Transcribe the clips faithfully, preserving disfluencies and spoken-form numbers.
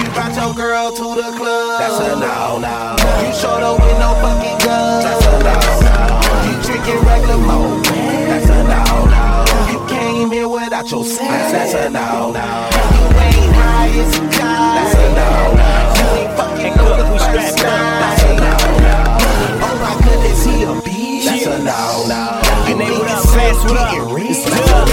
You brought your girl to the club. That's a no-no. You showed up with no fucking guns. That's a no-no. You drinking regular mode. That's a no-no. You came here without your sense. That's a no-no. You ain't high as a guy. That's a no-no. You ain't fucking know the first time. That's a no-no. Oh my goodness, he a beast. That's a no-no. And they what up, fast, what up? It's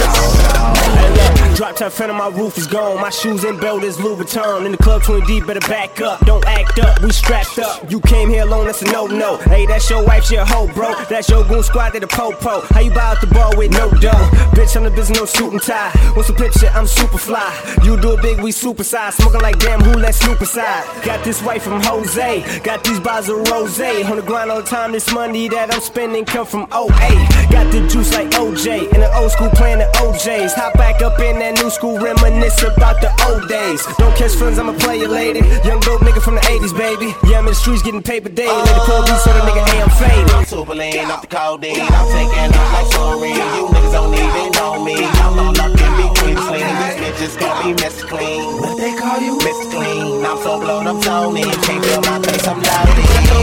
drop top fan of my roof is gone. My shoes and belt is Louis Vuitton. In the club twenty deep, better back up. Don't act up, we strapped up. You came here alone, that's a no-no. Hey, that's your wife, she a hoe, bro. That's your goon squad, they the po-po. How you buy out the bar with no dough? Bitch, I'm the business, no suit and tie. Want some pimp shit, I'm super fly. You do it big, we super size. Smoking like damn, who let Snoop aside? Got this wife from Jose. Got these bottles of rose. On the grind all the time, this money that I'm spending come from O A. Got the juice like O J. In the old school playing the O Js. Hop back up in that new school, reminisce about the old days. Don't catch feelings, I'ma play you lady. Young dope nigga from the eighties, baby. Yeah, I'm in the streets getting paper daily. Let the club beat so the nigga, hey, I'm faded. I'm super lean off the codeine. I'm taking off like sorry. You niggas don't even know me. I'm all up in between the clean. These bitches call me Mister Clean. What they call you? Mister Clean. I'm so blown, I'm Tony. Can't feel my face, I'm loud.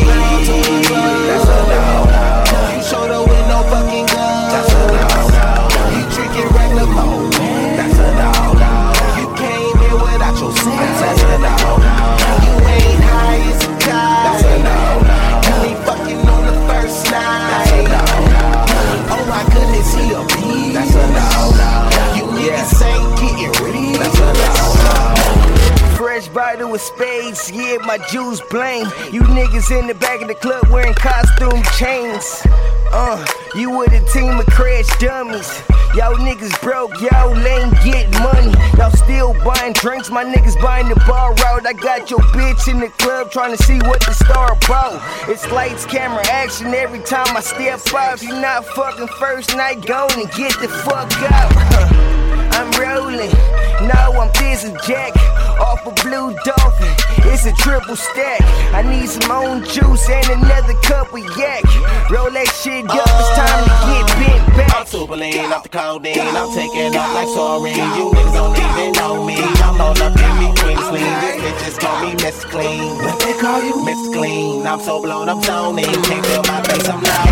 That's a no-no. You showed up with no fucking guns. That's a no-no. You drinking regular mode. That's a no-no. You came here without your sense. That's a no-no. You ain't high as a guy. That's a no-no. You ain't fucking on the first night. That's a no-no. Oh my goodness, he a beast. That's a no-no. You niggas ain't getting real. That's a no-no. Fresh bottle with spades, yeah, my jewels bling. You niggas in the back of the club wearing costume chains. Uh, you with a team of crash dummies. Y'all niggas broke, y'all ain't get money. Y'all still buying drinks, my niggas buying the bar out. I got your bitch in the club trying to see what the star about. It's lights, camera, action every time I step up. You not fucking first night, go and get the fuck out. I'm rolling, no, I'm busy Jack. Off a blue dolphin, it's a triple stack. I need some own juice and another cup of yak. Roll that shit up, it's time to get bent back. I'm super lean off the codeine. I'm taking off like sorry. You niggas don't even know me. I'm all up in between the clean. These bitches call me Mister Clean. What they call you? Mister Clean. I'm so blown, I'm Tony. Can't feel my face, I'm loud.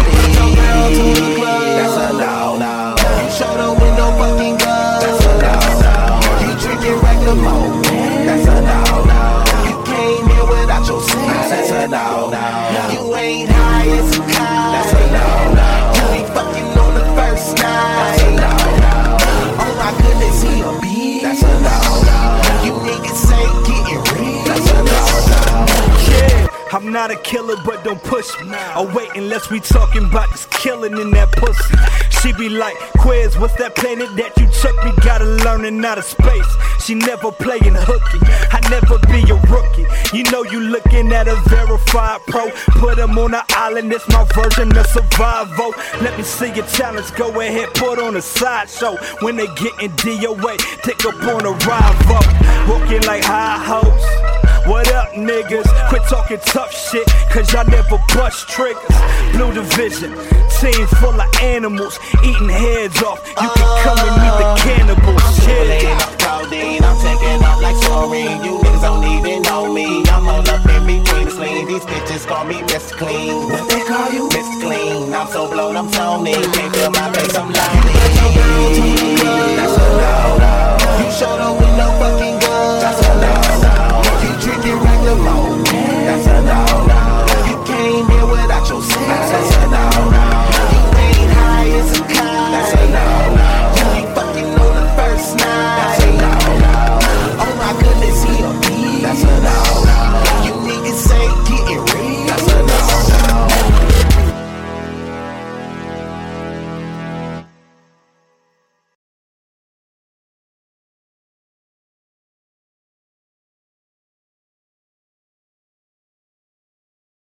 That's a no-no. You showed up with no fucking guns. That's a no-no. You drinking regular mode. That's a no-no. You came here without your sense. That's a no-no. You ain't high as a kite. That's a no-no. You ain't fucking on the first night. That's a no-no. Oh my goodness, he a beast. That's a no-no. You niggas ain't getting real. That's a no-no. Yeah, I'm not a killer, but don't push me. I'll wait unless we talking about this killing in that pussy. She be like, Quiz, what's that planet that you took me? Gotta learn in outer space. She never playing hooky. I never be a rookie. You know you looking at a verified pro. Put him on an island, it's my version of survival. Let me see your challenge, go ahead, put on a sideshow. When they getting D O A, take up on a rival. Walking like high hopes. What up, niggas? Quit talking tough shit, cause y'all never bust triggers. Blue Division, team full of animals, eating heads off. You can come and meet the cannibals. Yeah. I'm taking off like sorry. You niggas don't even know me. I'm all up in between the clean. These bitches call me Mister Clean. What they call you? Mister Clean. I'm so blown, I'm Tony. Can't feel my face, I'm lonely.